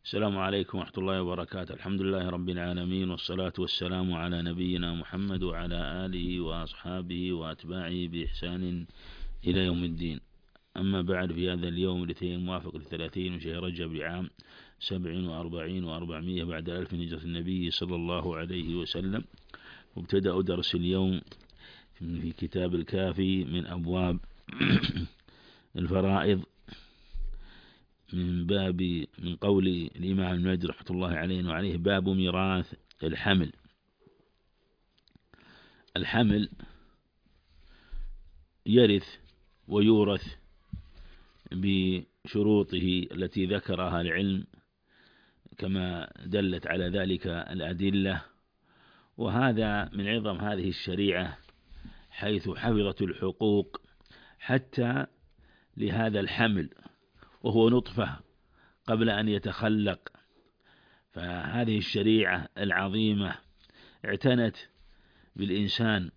السلام عليكم ورحمة الله وبركاته. الحمد لله رب العالمين، والصلاة والسلام على نبينا محمد وعلى آله وأصحابه وأتباعه بإحسان إلى يوم الدين. أما بعد، في هذا اليوم الاثنين الموافق 30 من شهر رجب لعام 47 و400 بعد 1000 من هجرة النبي صلى الله عليه وسلم، وابتدأ درس اليوم في كتاب الكافي من أبواب الفرائض، من قول الإمام المجد رحمة الله عليه وعليه: باب ميراث الحمل. الحمل يرث ويورث بشروطه التي ذكرها العلم كما دلت على ذلك الأدلة، وهذا من عظم هذه الشريعة، حيث حفظت الحقوق حتى لهذا الحمل وهو نطفة قبل أن يتخلق. فهذه الشريعة العظيمة اعتنت بالإنسان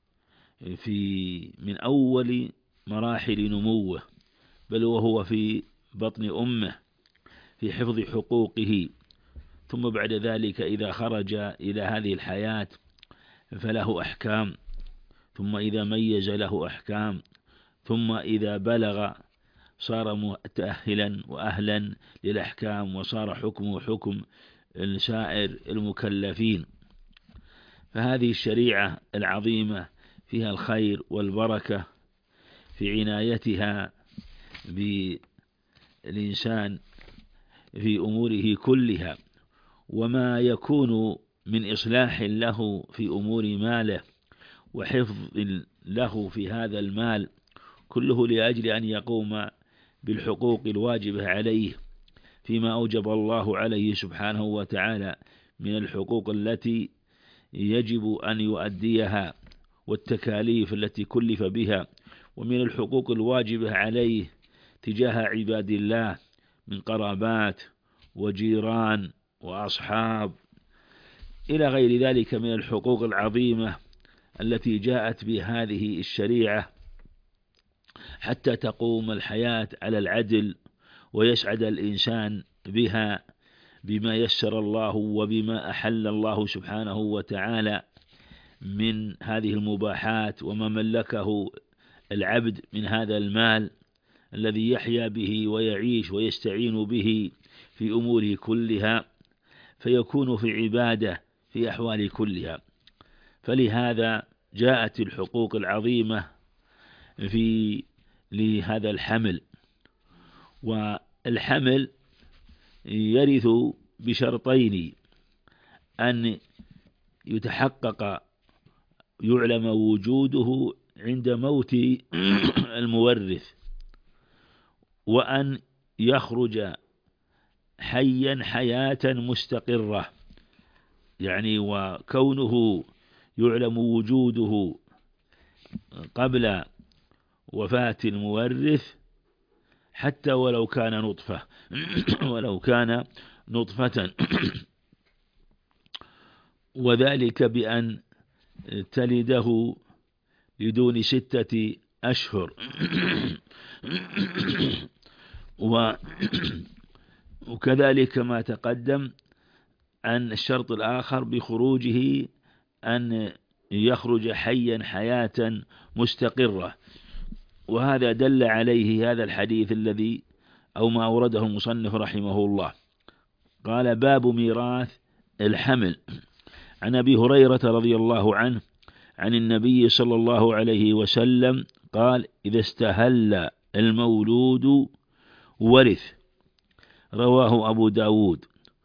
من أول مراحل نموه، بل وهو في بطن أمه، في حفظ حقوقه، ثم بعد ذلك إذا خرج إلى هذه الحياة فله أحكام، ثم إذا ميز له أحكام، ثم إذا بلغ صار متأهلا وأهلا للأحكام، وصار حكمه حكم سائر المكلفين. فهذه الشريعة العظيمة فيها الخير والبركة في عنايتها بالإنسان في أموره كلها، وما يكون من إصلاح له في أمور ماله وحفظ له في هذا المال كله لأجل أن يقوم بالحقوق الواجبة عليه فيما أوجب الله عليه سبحانه وتعالى من الحقوق التي يجب أن يؤديها، والتكاليف التي كلف بها، ومن الحقوق الواجبة عليه تجاه عباد الله من قرابات وجيران وأصحاب إلى غير ذلك من الحقوق العظيمة التي جاءت بهذه الشريعة حتى تقوم الحياة على العدل ويسعد الإنسان بها بما يسر الله وبما أحل الله سبحانه وتعالى من هذه المباحات، وما ملكه العبد من هذا المال الذي يحيا به ويعيش ويستعين به في أموره كلها، فيكون في عبادة في أحوال كلها. فلهذا جاءت الحقوق العظيمة لهذا الحمل. والحمل يرث بشرطين: أن يتحقق يعلم وجوده عند موت المورث، وأن يخرج حيا حياة مستقرة، يعني وكونه يعلم وجوده قبل وفاة المورث حتى ولو كان نطفة وذلك بأن تلده لدون 6 أشهر. وكذلك ما تقدم عن الشرط الآخر بخروجه أن يخرج حيا حياة مستقرة، وهذا دل عليه هذا الحديث الذي أو ما أورده المصنف رحمه الله. قال: باب ميراث الحمل. عن أبي هريرة رضي الله عنه عن النبي صلى الله عليه وسلم قال: إذا استهل المولود ورث. رواه أبو داود.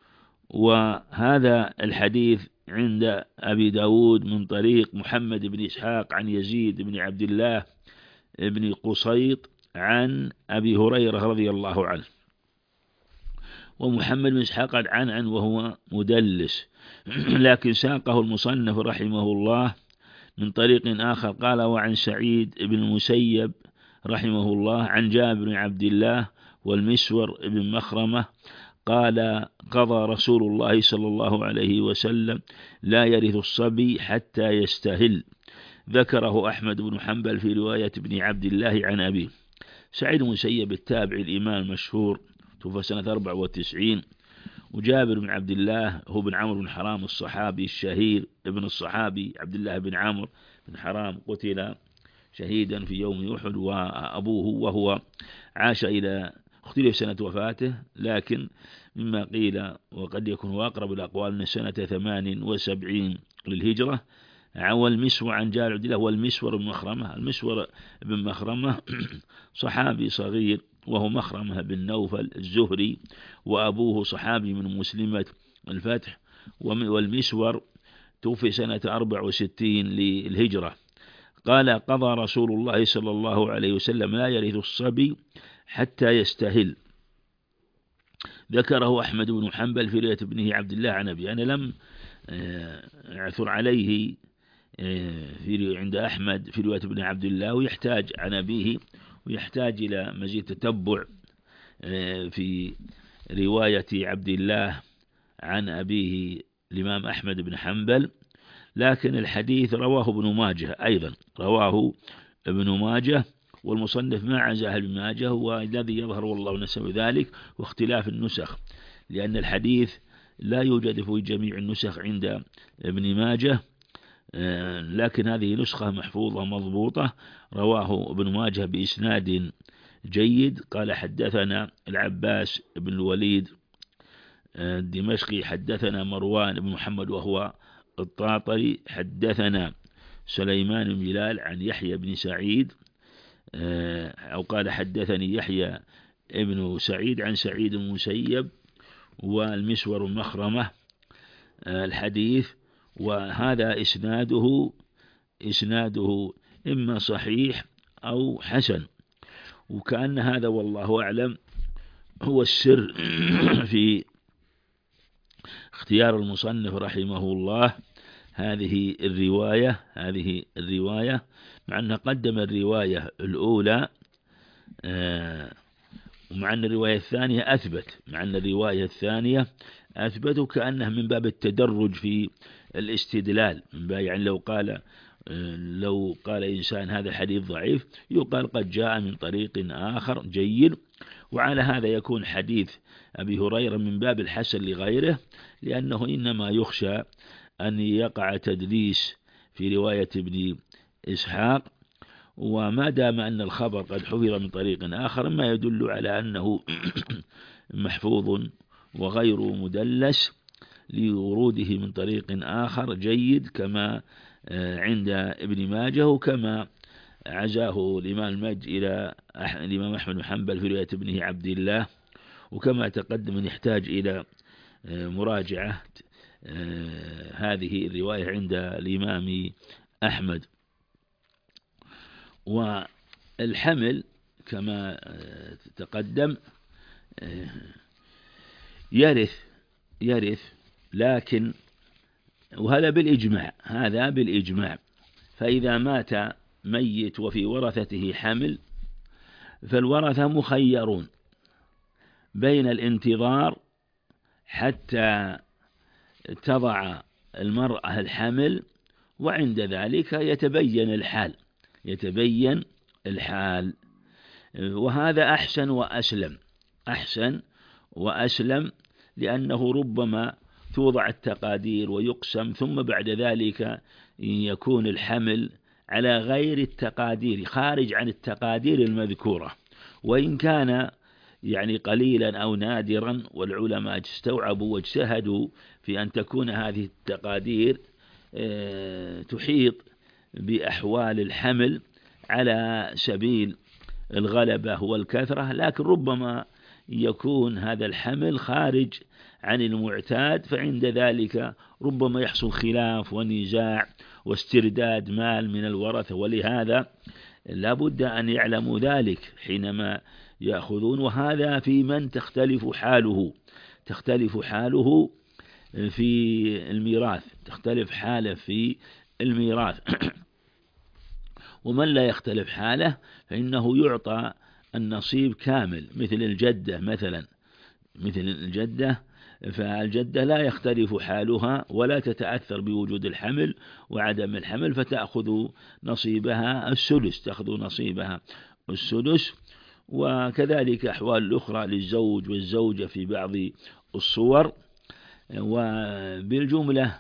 وهذا الحديث عند أبي داود من طريق محمد بن إسحاق عن يزيد بن عبد الله بن قصيط عن أبي هريرة رضي الله عنه. ومحمد بن إسحاق عن وهو مدلس، لكن ساقه المصنف رحمه الله من طريق آخر. قال: وعن سعيد بن المسيب رحمه الله عن جابر بن عبد الله والمسور بن مخرمة قال: قضى رسول الله صلى الله عليه وسلم: لا يرث الصبي حتى يستهل. ذكره أحمد بن حنبل في رواية ابن عبد الله عن أبيه. سعيد بن المسيب التابعي الإمام المشهور، توفى سنة 94، وجابر بن عبد الله هو بن عمرو بن حرام الصحابي الشهير ابن الصحابي عبد الله بن عمرو بن حرام قتل شهيدا في يوم أحد، وأبوه وهو عاش إلى اختلف سنة وفاته، لكن مما قيل وقد يكون هو أقرب الأقوال من سنة 78 للهجرة. والمسور عن جابر عبد الله والمسور بن مخرمة. المسور بن مخرمة صحابي صغير وهو مخرمة بن نوفل الزهري، وأبوه صحابي من مسلمة الفتح. والمسور توفي سنة 64 للهجرة. قال قضى رسول الله صلى الله عليه وسلم لا يرث الصبي حتى يستهل. ذكره أحمد بن حنبل في رواية ابنه عبد الله عن أبي. أنا لم أعثر عليه عند أحمد في رواية ابن عبد الله، ويحتاج عن أبيه، ويحتاج إلى مزيد تتبع في رواية عبد الله عن أبيه الإمام أحمد بن حنبل. لكن الحديث رواه ابن ماجه أيضا، رواه ابن ماجه، والمصنف ما عزاه ابن ماجه، والذي يظهر والله نسب ذلك واختلاف النسخ، لأن الحديث لا يوجد في جميع النسخ عند ابن ماجه، لكن هذه نسخة محفوظة مضبوطة. رواه ابن ماجه بإسناد جيد. قال حدثنا العباس بن الوليد الدمشقي حدثنا مروان بن محمد وهو الطاطري حدثنا سليمان بن بلال عن يحيى بن سعيد، أو قال حدثني يحيى ابن سعيد عن سعيد المسيب والمسور المخرمة الحديث. وهذا إسناده إما صحيح أو حسن، وكأن هذا والله أعلم هو السر في اختيار المصنف رحمه الله هذه الرواية، مع أنه قدم الرواية الأولى، ومع أن الرواية الثانية أثبت، كأنه من باب التدرج في الاستدلال، يعني لو قال إنسان هذا الحديث ضعيف يقال قد جاء من طريق آخر جيد، وعلى هذا يكون حديث أبي هريرة من باب الحسن لغيره، لأنه إنما يخشى أن يقع تدليس في رواية ابن إسحاق، وما دام أن الخبر قد حفظ من طريق آخر ما يدل على أنه محفوظ وغير مدلس لوروده من طريق آخر جيد، كما عند ابن ماجه، وكما عزاه الإمام المجد إلى الإمام أحمد بن حنبل في رواية ابنه عبد الله، وكما تقدم يحتاج إلى مراجعة هذه الرواية عند الإمام أحمد. والحمل كما تقدم يرث، لكن وهذا بالإجماع، فإذا مات ميت وفي ورثته حمل فالورثة مخيرون بين الانتظار حتى تضع المرأة الحمل، وعند ذلك يتبين الحال، وهذا أحسن وأسلم، لأنه ربما توضع التقادير ويقسم، ثم بعد ذلك يكون الحمل على غير التقادير، خارج عن التقادير المذكورة، وإن كان يعني قليلا أو نادرا، والعلماء استوعبوا واجتهدوا في أن تكون هذه التقادير تحيط بأحوال الحمل على سبيل الغلبة والكثرة، لكن ربما يكون هذا الحمل خارج عن المعتاد، فعند ذلك ربما يحصل خلاف ونزاع واسترداد مال من الورثة، ولهذا لا بد أن يعلموا ذلك حينما يأخذون. وهذا في من تختلف حاله في الميراث، ومن لا يختلف حاله فإنه يعطى النصيب كامل، مثل الجدة، فالجدة لا يختلف حالها ولا تتأثر بوجود الحمل وعدم الحمل، فتأخذ نصيبها السدس. وكذلك أحوال الأخرى للزوج والزوجة في بعض الصور، وبالجملة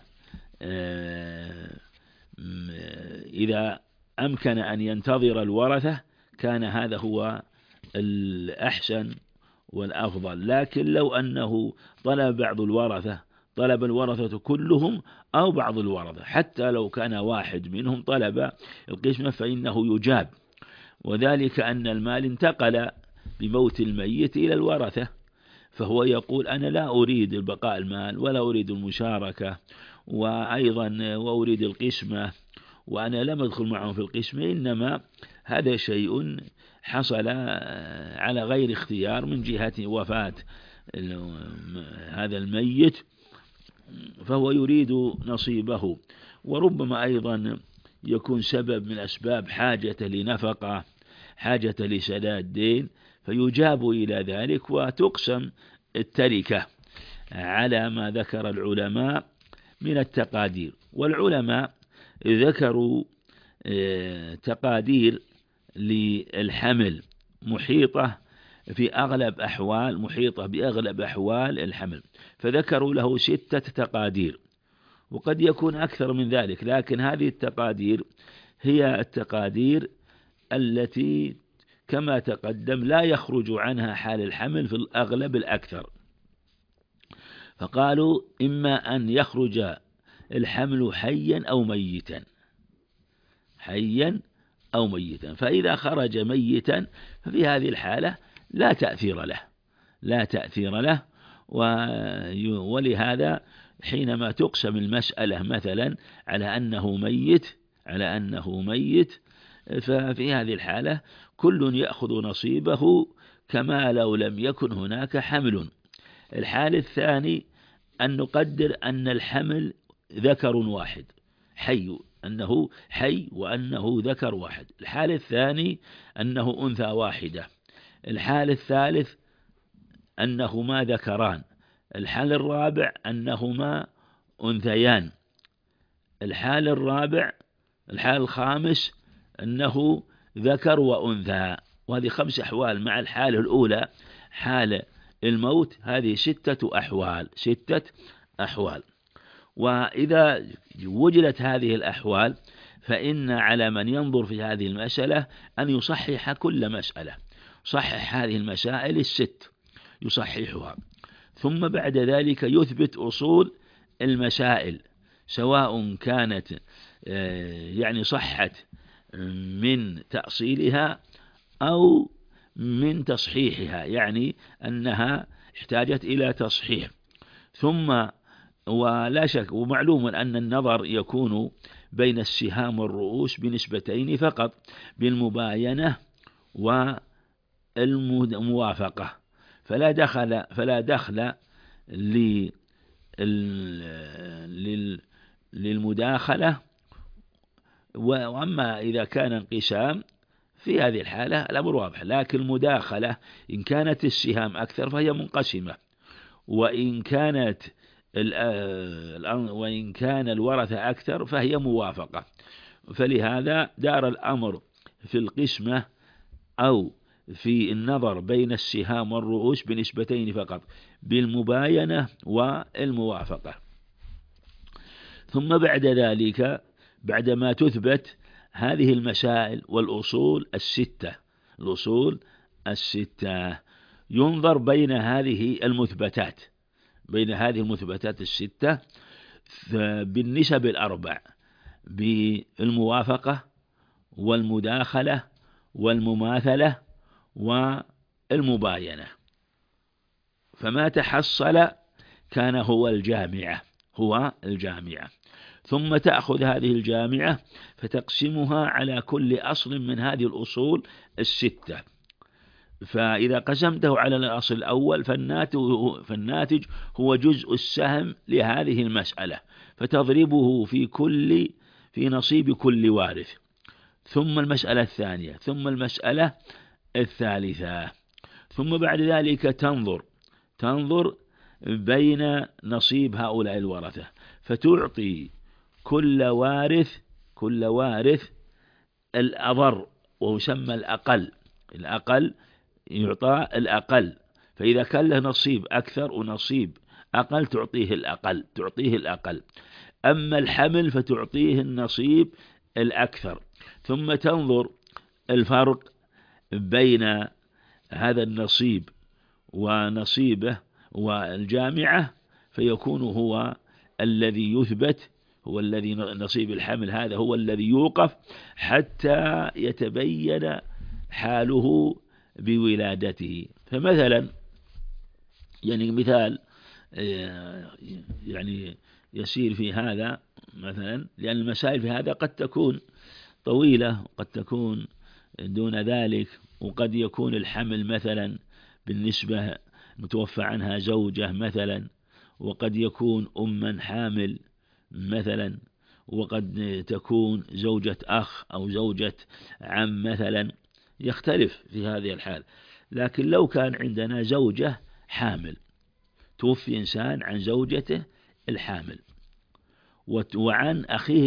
إذا أمكن أن ينتظر الورثة كان هذا هو الأحسن والأفضل. لكن لو أنه طلب بعض الورثة، طلب الورثة كلهم أو بعض الورثة، حتى لو كان واحد منهم طلب القسمة فإنه يجاب، وذلك أن المال انتقل بموت الميت إلى الورثة، فهو يقول أنا لا أريد البقاء المال ولا أريد المشاركة، وأيضا وأريد القسمة، وأنا لم أدخل معهم في القسمة، إنما هذا شيء حصل على غير اختيار من جهة وفاة هذا الميت، فهو يريد نصيبه. وربما أيضا يكون سبب من أسباب حاجة لنفقة، حاجة لسداد دين، فيجاب إلى ذلك وتقسم التركة على ما ذكر العلماء من التقادير. والعلماء ذكروا تقادير للحمل محيطة بأغلب أحوال الحمل، فذكروا له 6 تقادير، وقد يكون أكثر من ذلك، لكن هذه التقادير هي التقادير التي كما تقدم لا يخرج عنها حال الحمل في الأغلب الأكثر. فقالوا إما أن يخرج الحمل حيا أو ميتا، حيا أو ميتا، فإذا خرج ميتا ففي هذه الحالة لا تأثير له، ولهذا حينما تقسم المسألة مثلا على أنه ميت ففي هذه الحالة كل يأخذ نصيبه كما لو لم يكن هناك حمل. الحال الثاني أن نقدر أن الحمل ذكر واحد، أنه حي وأنه ذكر واحد. الحال الثاني أنه أنثى واحدة. الحال الثالث أنهما ذكران. الحال الرابع أنهما أنثيان. الحال الخامس أنه ذكر وأنثى. وهذه 5 أحوال مع الحالة الأولى حال الموت، هذه 6 أحوال. وإذا وجدت هذه الأحوال فإن على من ينظر في هذه المسألة أن يصحح كل مسألة، صحح هذه المسائل 6 يصححها، ثم بعد ذلك يثبت أصول المسائل، سواء كانت صحت من تأصيلها أو من تصحيحها، يعني أنها احتاجت إلى تصحيح. ثم ولا شك ومعلوم أن النظر يكون بين السهام والرؤوس بنسبتين فقط، بالمباينة والموافقة، فلا دخل للمداخلة. وأما إذا كان انقسام في هذه الحالة الأمر واضح، لكن المداخلة إن كانت السهام أكثر فهي منقسمة، وإن كان الورثة أكثر فهي موافقة. فلهذا دار الأمر في القسمة أو في النظر بين السهام والرؤوس بنسبتين فقط، بالمباينة والموافقة. ثم بعد ذلك بعدما تثبت هذه المسائل والأصول الستة ينظر بين هذه المثبتات الستة بالنسب الأربع، بالموافقة والمداخلة والمماثلة والمباينة، فما تحصل كان هو الجامعة. ثم تأخذ هذه الجامعة فتقسمها على كل أصل من هذه الأصول 6. فإذا قسمته على الأصل الأول فالناتج هو جزء السهم لهذه المسألة، فتضربه في نصيب كل وارث، ثم المسألة الثانية، ثم المسألة الثالثة، ثم بعد ذلك تنظر بين نصيب هؤلاء الورثة، فتعطي كل وارث الأضر، ويسمى الأقل يعطى الأقل. فإذا كان له نصيب أكثر ونصيب أقل تعطيه الأقل. أما الحمل فتعطيه النصيب الأكثر. ثم تنظر الفرق بين هذا النصيب ونصيبه والجامعة، فيكون هو الذي يثبت، هو الذي نصيب الحمل هذا هو الذي يوقف حتى يتبين حاله بولادته. فمثلا يعني مثال يعني يسير في هذا مثلا، لأن المسائل في هذا قد تكون طويلة وقد تكون دون ذلك، وقد يكون الحمل مثلا بالنسبة متوفى عنها زوجة مثلا، وقد يكون أما حامل مثلا، وقد تكون زوجة أخ أو زوجة عم مثلا، يختلف في هذه الحال. لكن لو كان عندنا زوجة حامل، توفي إنسان عن زوجته الحامل وعن أخيه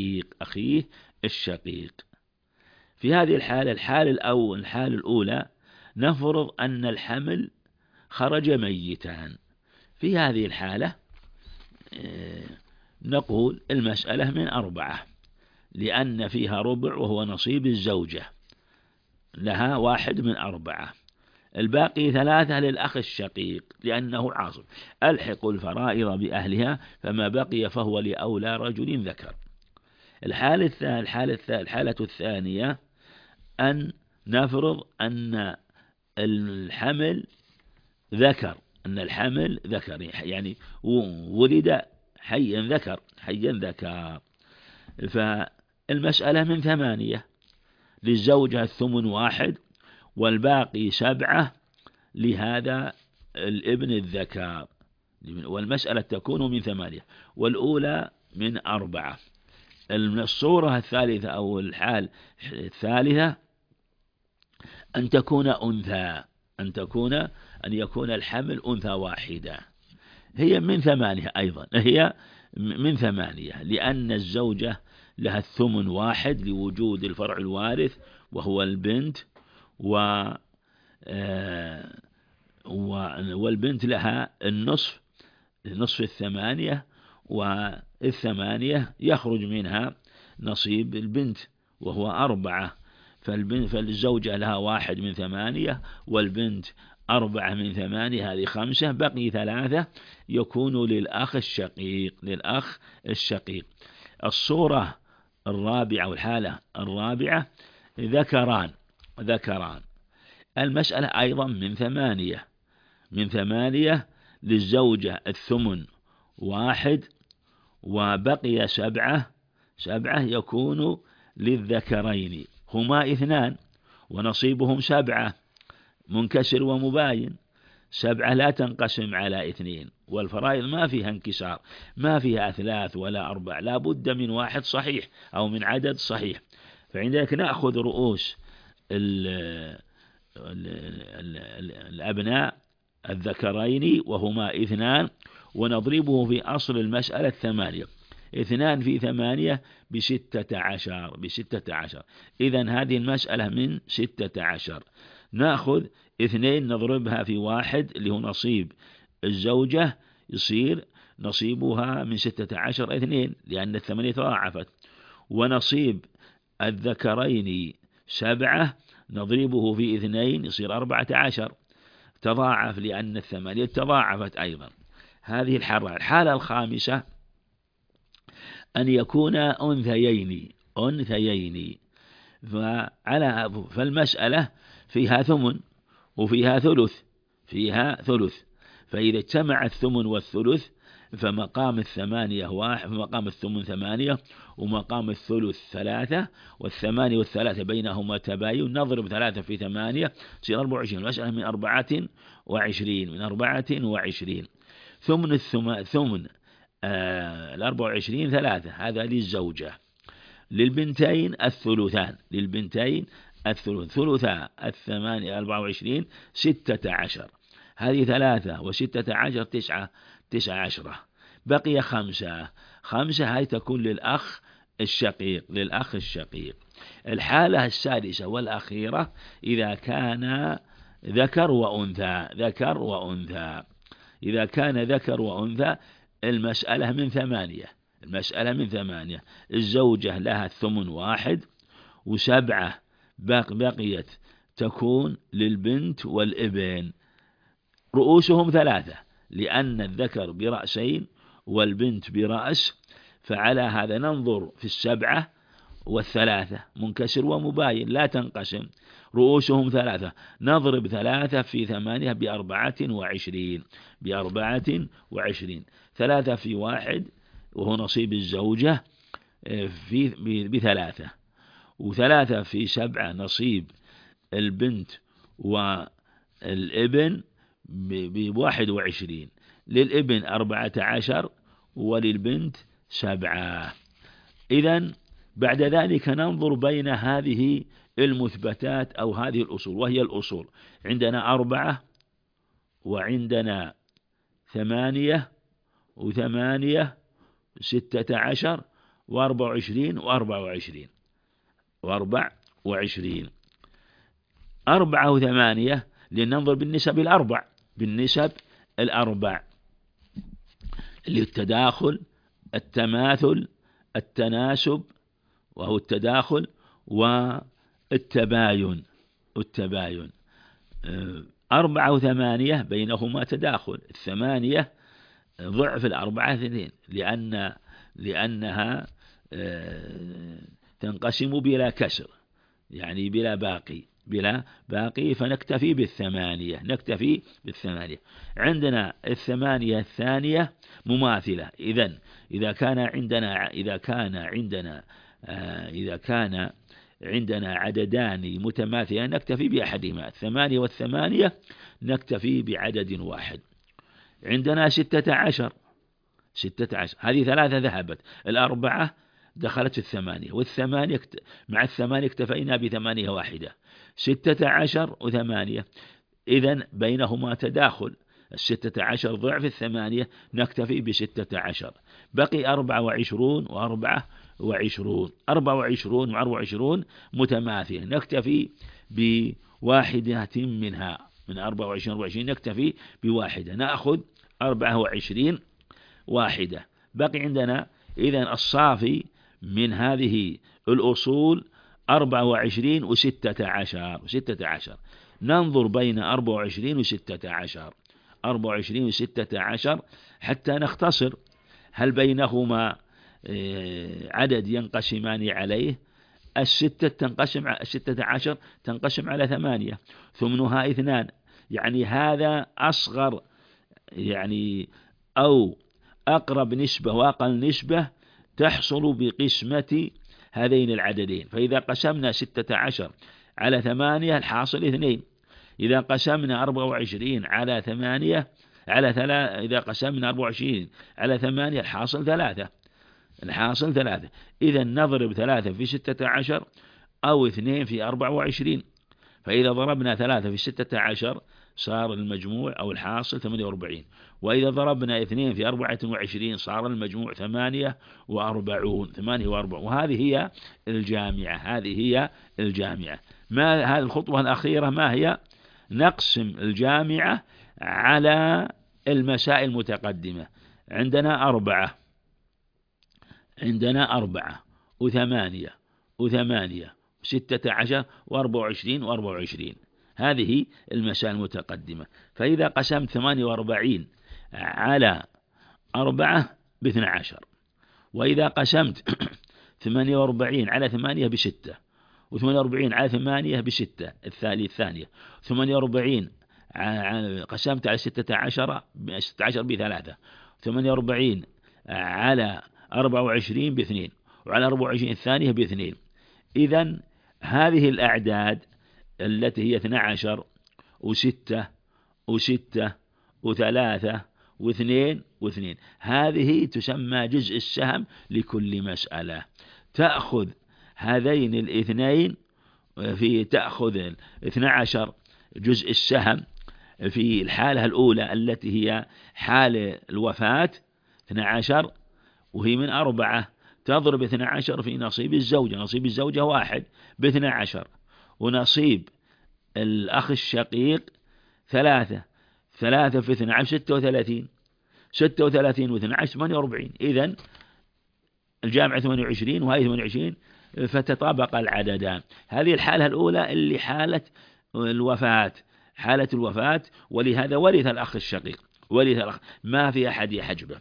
الشقيق، في هذه الحالة الأولى نفرض أن الحمل خرج ميتان. في هذه الحالة نقول المسألة من 4، لأن فيها ربع وهو نصيب الزوجة، لها 1 من 4، الباقي 3 للأخ الشقيق لأنه عاصب. ألحق الفرائض بأهلها، فما بقي فهو لأولى رجل ذكر. الحالة الثانية أن نفرض أن الحمل ذكر، يعني ولد حيا ذكر. فالمسألة من 8، للزوجة 1/8 والباقي 7 لهذا الابن الذكر، والمسألة تكون من 8 والأولى من 4. الصورة الثالثة أو الحال الثالثة أن يكون الحمل أنثى واحدة، هي من 8 أيضا، لأن الزوجة لها 1/8 لوجود الفرع الوارث وهو البنت، والبنت لها النصف 8، وال8 يخرج منها نصيب البنت وهو 4. فالزوجة لها 1 من 8 والبنت 4 من 8، هذه 5، بقي 3 يكون للأخ الشقيق. الصورة الرابعة والحالة الرابعة ذكران. المسألة أيضا من 8 للزوجة 1/8 وبقي 7 يكون للذكرين، هما 2 ونصيبهم 7 منكسر ومباين. 7 لا تنقسم على 2، والفرائض ما فيها انكسار، ما فيها أثلاث ولا 4، لا بد من 1 صحيح أو من عدد صحيح. فعندك نأخذ رؤوس الأبناء الذكرين وهما 2 ونضربه في أصل المسألة 8. 2 في 8 ب16. إذن هذه المسألة من 16. نأخذ 2 نضربها في 1 اللي هو نصيب الزوجة، يصير نصيبها من 16 2 لأن 8 تضاعفت. ونصيب الذكرين 7 نضربه في 2 يصير 14، تضاعف لأن 8 تضاعفت أيضا. هذه الحالة الخامسة أن يكون أنثيين، فالمسألة فيها 8 وفيها ثلث، فإذا اجتمع 8 والثلث فمقام 8 1، فمقام 8 8 ومقام الثلث 3، والثمانية والثلاثة بينهما تباين، نضرب 3 في 8 تصير 24. المسألة من 24. ثمن 24 3، هذا للزوجة. للبنتين الثلثان، ثلثا 24 16، هذه 3 و16 19، بقي 5 هاي تكون للأخ الشقيق. الحالة السادسة والأخيرة إذا كان ذكر وأنثى، إذا كان ذكر وأنثى المسألة من 8. المسألة من 8. الزوجة لها الثمن 1 و7 بقيت تكون للبنت والابن. رؤوسهم 3 لأن الذكر برأسين والبنت برأس، فعلى هذا ننظر في 7 و3 منكسر ومباين لا تنقسم. رؤوسهم 3 نضرب 3 في 8 ب24. 3 في 1 وهو نصيب الزوجة ب3، و3 في 7 نصيب البنت والابن ب21. للابن 14 وللبنت 7. إذن بعد ذلك ننظر بين هذه المثبتات أو هذه الأصول، وهي الأصول عندنا 4 وعندنا 8 و8 16 و24 و24. 4 و8 لننظر بالنسب الأربع، اللي التداخل، التماثل، التناسب وهو التداخل، والتباين. 4 و8 بينهما تداخل. 8 ضعف 4 2 لأنها تنقسم بلا كسر، يعني بلا باقي فنكتفي بالثمانية. عندنا 8 الثانية مماثلة. إذا كان عندنا عددان متماثلان نكتفي بأحدهما. 8 و8 نكتفي بعدد واحد. عندنا 16 هذه 3 ذهبت، 4 دخلت في 8 والثمانية مع 8 اكتفينا ب8 واحدة. 16 و8 إذن بينهما تداخل. 16 ضعف 8 نكتفي ب16. بقي 24 و24. 24 و24 متماثلة نكتفي بواحدة منها. من 24 و24 نكتفي بواحدة، نأخذ 24 واحدة. بقي عندنا إذن الصافي من هذه الأصول 24 و16. ننظر بين 24 و16 حتى نختصر هل بينهما عدد ينقسمان عليه. 16 تنقسم على 8 ثمنها 2، يعني هذا أصغر يعني أو أقرب نسبة وأقل نسبة تحصل بقسمة هذين العددين. فإذا قسمنا 16 على 8 الحاصل 2. إذا قسمنا 24 على 8 إذا قسمنا 24 على 8 الحاصل 3. إذا نضرب 3 في 16 أو 2 في 24. فإذا ضربنا 3 في 16 صار المجموع أو الحاصل 48. وإذا ضربنا 2 في 24 صار المجموع 48. وهذه هي الجامعة. ما هذه الخطوة الأخيرة ما هي؟ نقسم الجامعة على المسائل المتقدمة. عندنا 4 و8 و16 و24. هذه المسائل المتقدمة. فإذا قسمت 48 على 4 ب12، وإذا قسمت 48 على 8 ب6، و48 على 8 ب6 الثانية، 48 قسمت على 16 ب3، 48 على 24 ب2، وعلى 24 الثانية ب2. إذن هذه الأعداد التي هي 12 و6 و6 و3 و2 هذه تسمى جزء السهم لكل مسألة. تأخذ هذين الاثنين تأخذ 12 جزء السهم في الحالة الأولى التي هي حال الوفاة 12، وهي من 4. تضرب 12 في نصيب الزوجة 1 ب12، ونصيب الأخ الشقيق 3 3 في 12 36، 36 و12 48، إذن الجامع 28 وهي 28، فتطابق العددان. هذه الحالة الأولى اللي حالة الوفاة، حالة الوفاة، ولهذا ورث الأخ الشقيق، ورث الأخ، ما في أحد يحجبه.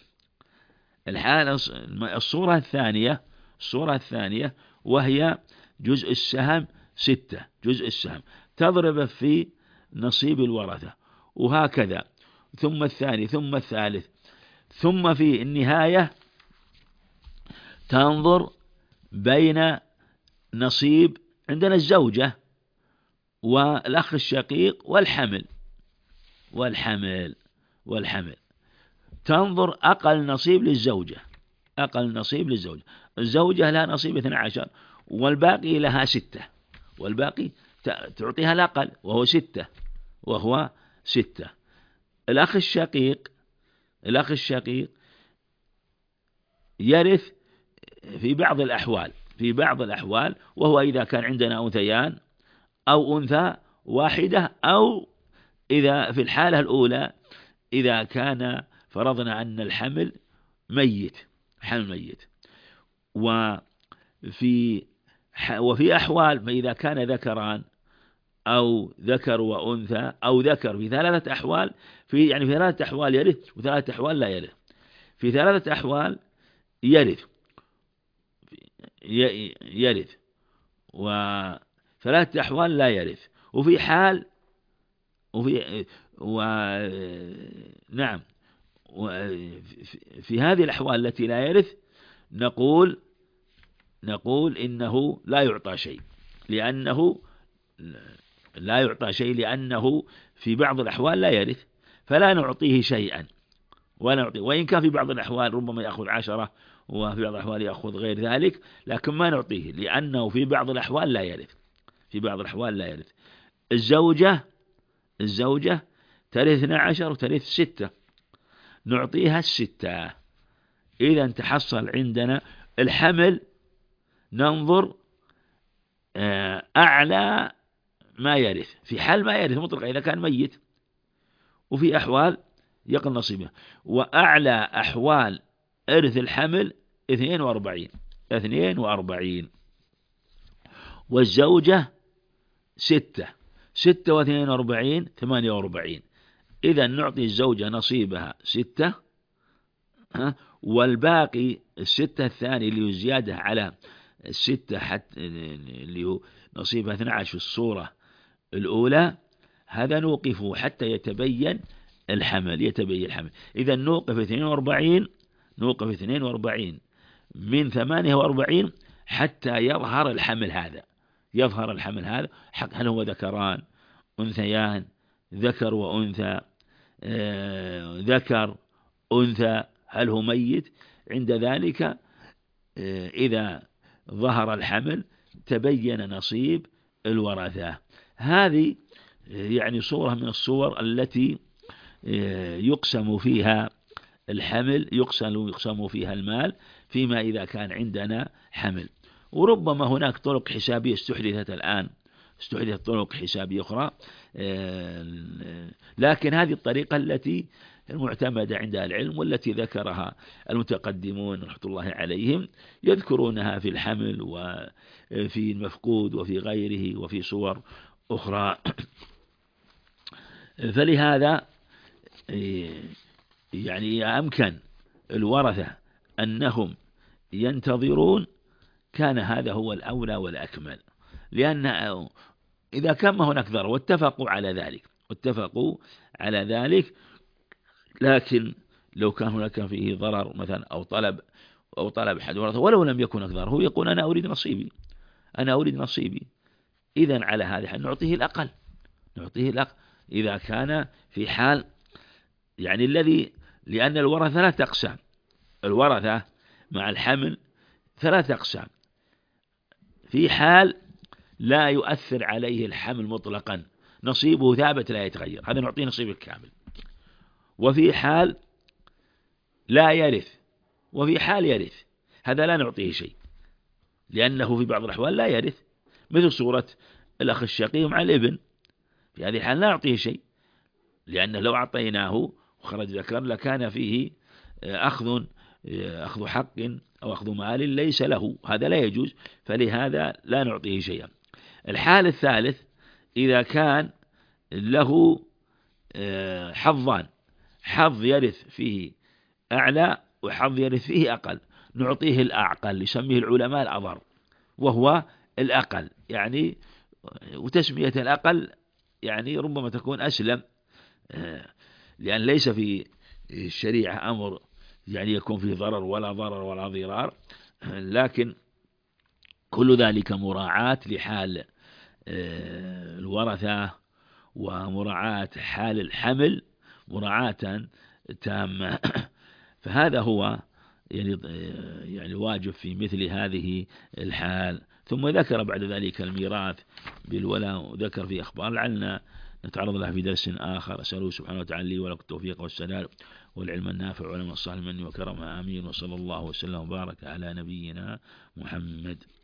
الصورة الثانية، الصورة الثانية وهي جزء السهم 6، جزء السهم تضرب في نصيب الورثة، وهكذا، ثم الثاني ثم الثالث، ثم في النهاية تنظر بين نصيب عندنا الزوجة والأخ الشقيق والحمل، والحمل تنظر أقل نصيب للزوجة، أقل نصيب للزوجة. الزوجة لها نصيب 12 والباقي لها 6، والباقي تعطيها الأقل وهو 6، وهو 6. الأخ الشقيق يرث في بعض الأحوال، في بعض الأحوال، وهو إذا كان عندنا أنثيان أو أنثى واحدة، أو إذا في الحالة الأولى إذا كان فرضنا أن الحمل ميت، حمل ميت. وفي أحوال فإذا كان ذكران أو ذكر وأنثى أو ذكر، في 3 أحوال، يعني في 3 أحوال يرث و3 أحوال لا يرث. في 3 أحوال يرث، و3 أحوال لا يرث. وفي حال نعم، في هذه الأحوال التي لا يرث نقول إنه لا يعطى شيء، لأنه لا يعطى شيء، لأنه في بعض الأحوال لا يرث، فلا نعطيه شيئا، وإن كان في بعض الأحوال ربما يأخذ 10، وفي بعض الأحوال يأخذ غير ذلك، لكن ما نعطيه لأنه في بعض الأحوال لا يرث، في بعض الأحوال لا يرث. الزوجة ترث 12 وترث 6، نعطيها 6. إذا تحصل عندنا الحمل، ننظر أعلى ما يرث، في حال ما يرث مطلقا إذا كان ميت، وفي أحوال يقل نصيبه. وأعلى أحوال إرث الحمل 42، والزوجة 6 و42 48. إذا نعطي الزوجة نصيبها 6، والباقي 6 الثاني اللي هو زيادة على 6 حتى اللي هو نصيبها 12 في الصورة الأولى، هذا نوقفه حتى يتبين الحمل، إذا نوقف 42 من 48 حتى يظهر الحمل هذا، هل هو ذكران، أنثيان، ذكر وأنثى، ذكر أنثى، هل هو ميت. عند ذلك إذا ظهر الحمل تبين نصيب الورثة. هذه يعني صورة من الصور التي يقسم فيها الحمل، يقسم فيها المال، فيما إذا كان عندنا حمل. وربما هناك طرق حسابية استحدثت الآن، استحدثت طرق حسابية أخرى، لكن هذه الطريقة التي المعتمدة عند العلم، والتي ذكرها المتقدمون رحمة الله عليهم، يذكرونها في الحمل وفي المفقود وفي غيره وفي صور أخرى. فلهذا يعني أمكن الورثة أنهم ينتظرون، كان هذا هو الأولى والأكمل، لأن إذا كان ما هناك ضرر واتفقوا على ذلك، لكن لو كان هناك فيه ضرر مثلا أو طلب أحد ورثة ولو لم يكن هناك ضرر، هو يقول أنا أريد نصيبي، إذن على هذا نعطيه الأقل، إذا كان في حال يعني لأن الورثة لا تقسم، الورثة مع الحمل 3 أقسام. في حال لا يؤثر عليه الحمل مطلقا، نصيبه ثابت لا يتغير، هذا نعطيه نصيب الكامل. وفي حال لا يرث، وفي حال يرث، هذا لا نعطيه شيء، لأنه في بعض الأحوال لا يرث، مثل صورة الأخ الشقيق مع الابن، في هذه الحال لا نعطيه شيء، لأن لو أعطيناه وخرج ذكر لكان فيه أخذ حق أو أخذ مال ليس له، هذا لا يجوز، فلهذا لا نعطيه شيئا. الحال الثالث إذا كان له حظان، حظ يرث فيه أعلى وحظ يرث فيه أقل، نعطيه الأعقل، يسميه العلماء الأضر، وهو الأقل يعني. وتسمية الأقل يعني ربما تكون أسلم، لأن ليس في الشريعة أمر يعني يكون فيه ضرر ولا ضرار، لكن كل ذلك مراعاة لحال الورثة ومراعاة حال الحمل مراعاة تامة. فهذا هو يعني واجب في مثل هذه الحال. ثم ذكر بعد ذلك الميراث بالولاء، وذكر في أخبار لعلنا نتعرض له في درس آخر. أسأله سبحانه وتعالى لي ولكم التوفيق والسداد والعلم النافع والعلم الصالح مني وكرمه، آمين. وصلى الله وسلم وبارك على نبينا محمد.